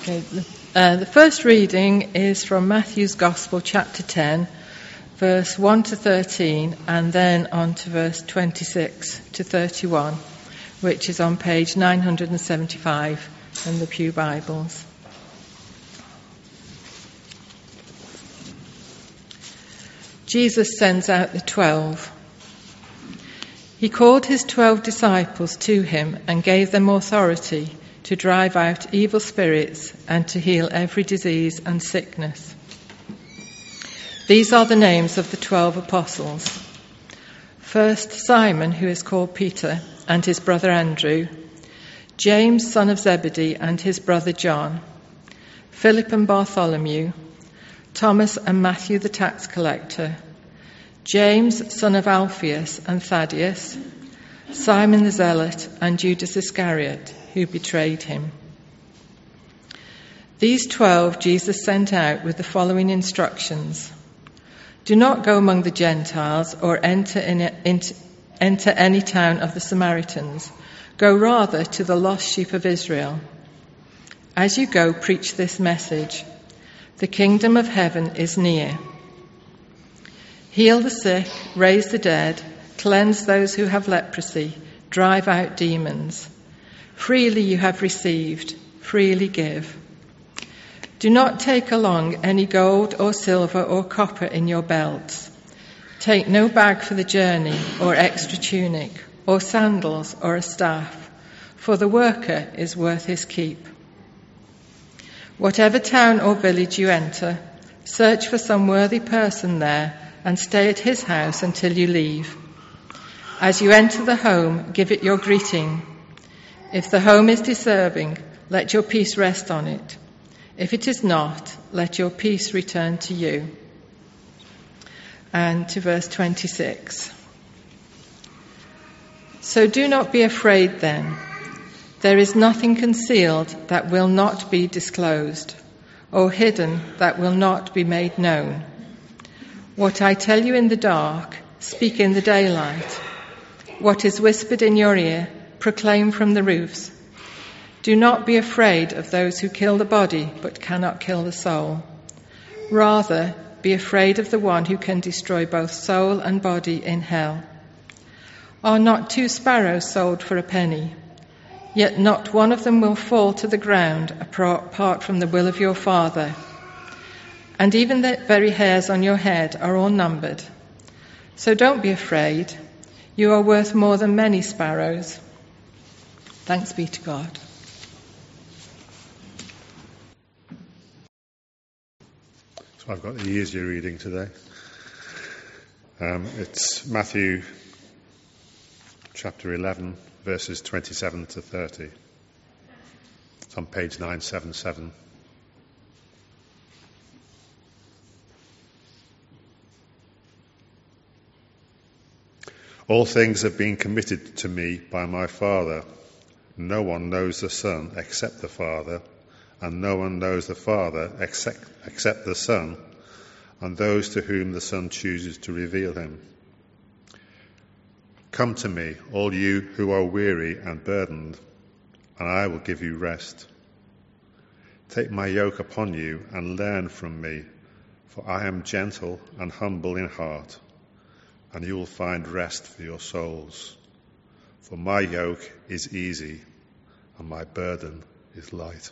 Okay, the first reading is from Matthew's Gospel, chapter 10, verse 1 to 13, and then on to verse 26 to 31, which is on page 975 in the Pew Bibles. Jesus sends out the 12. He called his 12 disciples to him and gave them authority to drive out evil spirits and to heal every disease and sickness. These are the names of the 12 apostles. First, Simon, who is called Peter, and his brother Andrew, James, son of Zebedee, and his brother John, Philip and Bartholomew, Thomas and Matthew the tax collector, James, son of Alphaeus and Thaddeus, Simon the Zealot, and Judas Iscariot, who betrayed him. These 12 Jesus sent out with the following instructions. Do not go among the Gentiles or enter any town of the Samaritans. Go rather to the lost sheep of Israel. As you go, preach this message. The kingdom of heaven is near. Heal the sick, raise the dead, cleanse those who have leprosy, drive out demons. Freely you have received, freely give. Do not take along any gold or silver or copper in your belts. Take no bag for the journey or extra tunic or sandals or a staff, for the worker is worth his keep. Whatever town or village you enter, search for some worthy person there and stay at his house until you leave. As you enter the home, give it your greeting. If the home is deserving, let your peace rest on it. If it is not, let your peace return to you. And to verse 26. So do not be afraid then. There is nothing concealed that will not be disclosed, or hidden that will not be made known. What I tell you in the dark, speak in the daylight. What is whispered in your ear, proclaim from the roofs. Do not be afraid of those who kill the body but cannot kill the soul. Rather, be afraid of the one who can destroy both soul and body in hell. Are not 2 sparrows sold for a penny? Yet not one of them will fall to the ground apart from the will of your Father. And even the very hairs on your head are all numbered. So don't be afraid. You are worth more than many sparrows. Thanks be to God. So I've got the easier reading today. It's Matthew chapter 11, verses 27 to 30. It's on page 977. All things have been committed to me by my Father. No one knows the Son except the Father, and no one knows the Father except the Son, and those to whom the Son chooses to reveal him. Come to me, all you who are weary and burdened, and I will give you rest. Take my yoke upon you and learn from me, for I am gentle and humble in heart, and you will find rest for your souls. For my yoke is easy, and my burden is light.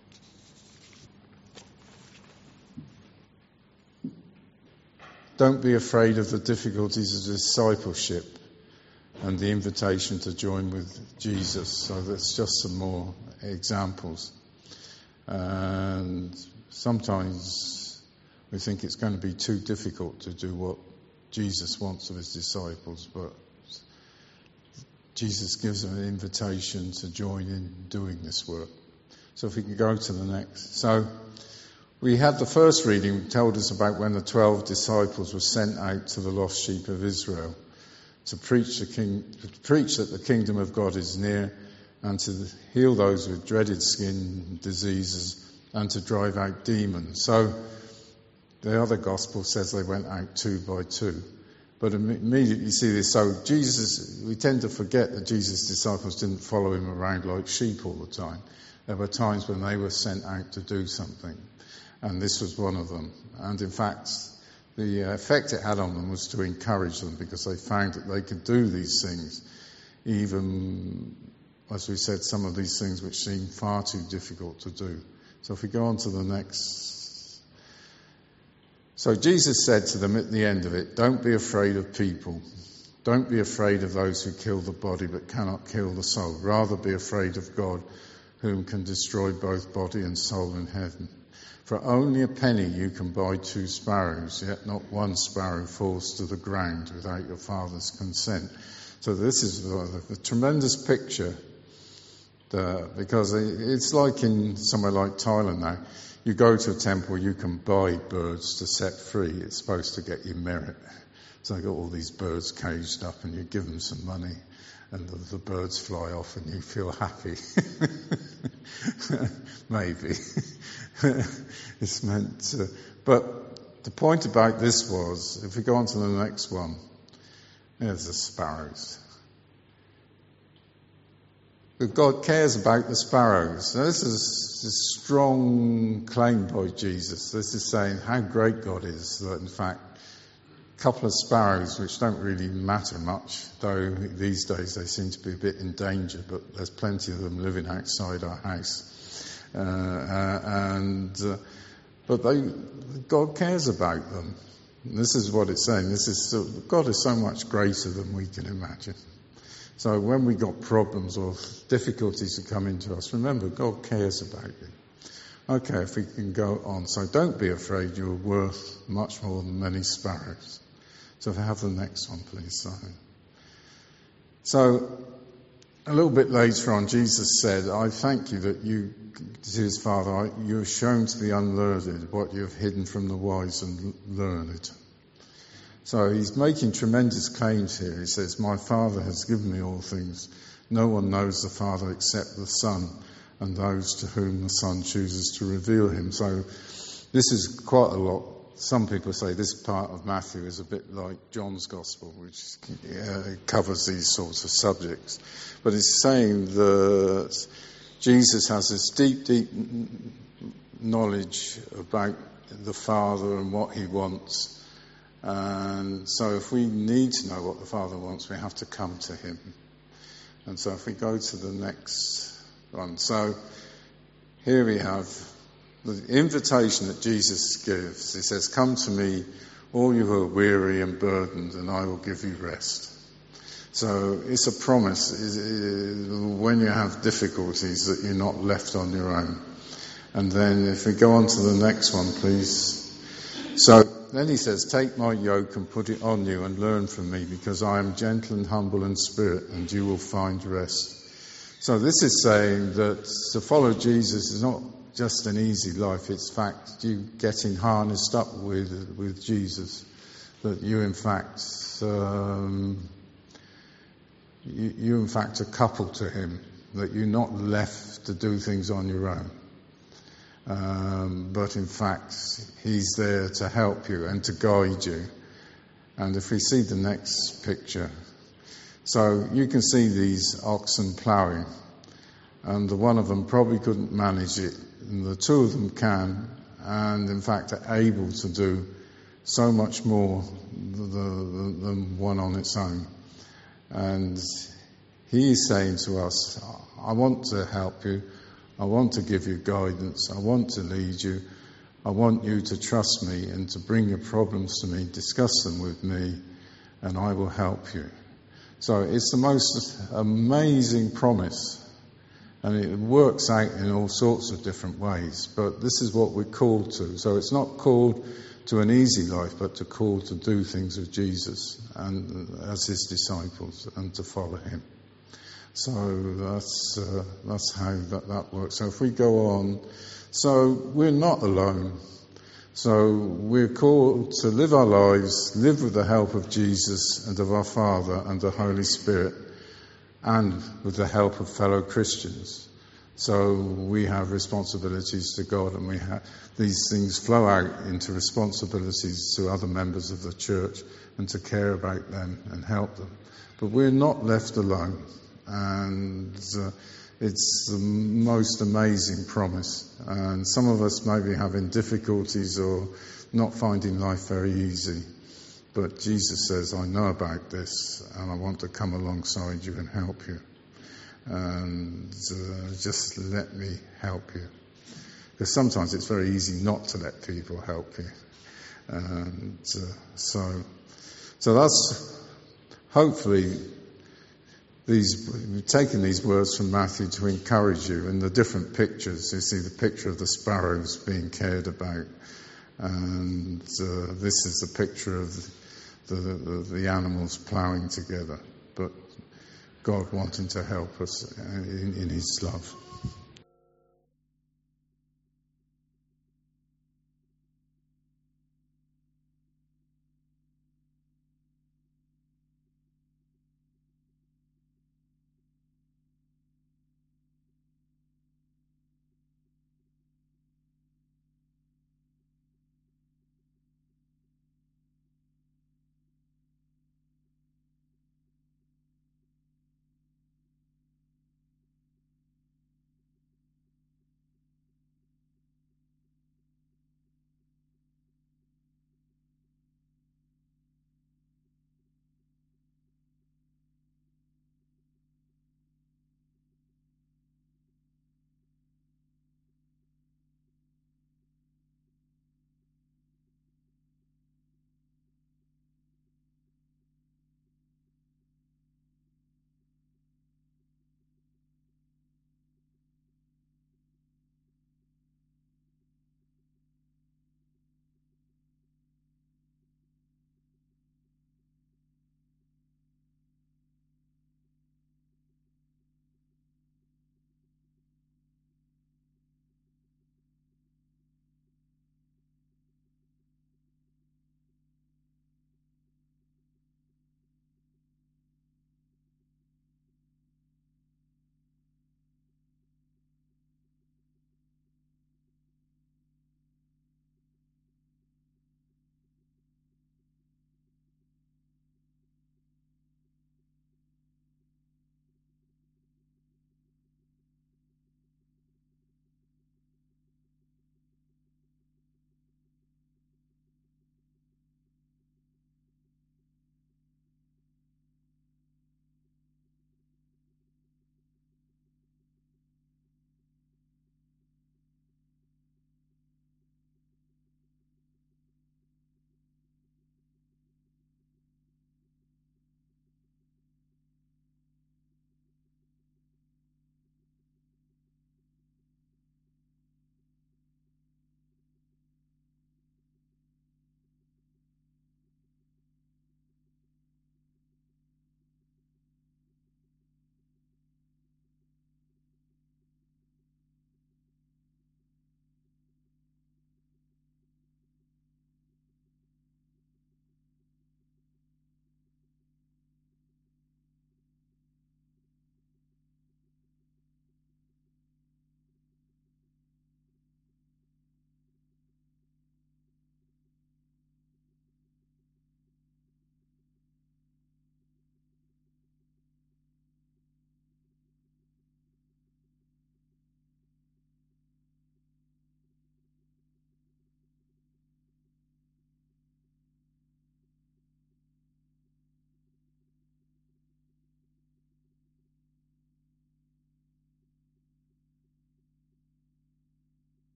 Don't be afraid of the difficulties of discipleship and the invitation to join with Jesus. So that's just some more examples. And sometimes we think it's going to be too difficult to do what Jesus wants of his disciples, but Jesus gives them an invitation to join in doing this work. So if we can go to the next. So we had the first reading told us about when the 12 disciples were sent out to the lost sheep of Israel to preach that the kingdom of God is near, and to heal those with dreaded skin diseases, and to drive out demons. So the other gospel says they went out 2 by 2. But immediately you see this. So Jesus, we tend to forget that Jesus' disciples didn't follow him around like sheep all the time. There were times when they were sent out to do something, and this was one of them. And in fact, the effect it had on them was to encourage them, because they found that they could do these things, even, as we said, some of these things which seemed far too difficult to do. So if we go on to the next. So Jesus said to them at the end of it, "Don't be afraid of people. Don't be afraid of those who kill the body but cannot kill the soul. Rather be afraid of God, whom can destroy both body and soul in heaven. For only a penny you can buy 2 sparrows, yet not one sparrow falls to the ground without your Father's consent." So this is a tremendous picture, because it's like in somewhere like Thailand now. You go to a temple, you can buy birds to set free. It's supposed to get you merit. So they've got all these birds caged up, and you give them some money, and the birds fly off, and you feel happy. Maybe. It's meant to. But the point about this was, if we go on to the next one, there's the sparrows. But God cares about the sparrows. Now, this is a strong claim by Jesus. This is saying how great God is, that in fact, a couple of sparrows, which don't really matter much, though these days they seem to be a bit in danger, but there's plenty of them living outside our house. But God cares about them. And this is what it's saying. God is so much greater than we can imagine. So when we got problems or difficulties that come into us, remember, God cares about you. Okay, if we can go on. So don't be afraid, you're worth much more than many sparrows. So if I have the next one, please, Simon. So a little bit later on, Jesus said, "I thank you that you, to his Father, you have shown to the unlearned what you have hidden from the wise and learned." So he's making tremendous claims here. He says, "My Father has given me all things. No one knows the Father except the Son, and those to whom the Son chooses to reveal him." So this is quite a lot. Some people say this part of Matthew is a bit like John's Gospel, which covers these sorts of subjects. But it's saying that Jesus has this deep, deep knowledge about the Father and what he wants. And so if we need to know what the Father wants, we have to come to him. And so if we go to the next one. So here we have the invitation that Jesus gives. He says, "Come to me, all you who are weary and burdened, and I will give you rest." So it's a promise when you have difficulties that you're not left on your own. And then if we go on to the next one, please. So then he says, "Take my yoke and put it on you and learn from me, because I am gentle and humble in spirit, and you will find rest." So this is saying that to follow Jesus is not just an easy life. It's fact you getting harnessed up with Jesus, that you in fact you in fact are coupled to him, that you're not left to do things on your own. But in fact, he's there to help you and to guide you. And if we see the next picture, so you can see these oxen ploughing, and the one of them probably couldn't manage it, and the two of them can, and in fact are able to do so much more than one on its own. And he is saying to us, "I want to help you. I want to give you guidance. I want to lead you. I want you to trust me and to bring your problems to me, discuss them with me, and I will help you." So it's the most amazing promise. And it works out in all sorts of different ways. But this is what we're called to. So it's not called to an easy life, but to call to do things with Jesus and as his disciples and to follow him. So that's how that works. So if we go on, so we're not alone. So we're called to live our lives, live with the help of Jesus and of our Father and the Holy Spirit, and with the help of fellow Christians. So we have responsibilities to God, and we have these things flow out into responsibilities to other members of the church and to care about them and help them. But we're not left alone. And It's the most amazing promise. And some of us may be having difficulties or not finding life very easy. But Jesus says, I know about this and I want to come alongside you and help you. And just let me help you. Because sometimes it's very easy not to let people help you. And so that's hopefully we've taken these words from Matthew to encourage you in the different pictures. You see the picture of the sparrows being cared about, and this is the picture of the animals ploughing together. But God wanting to help us in His love.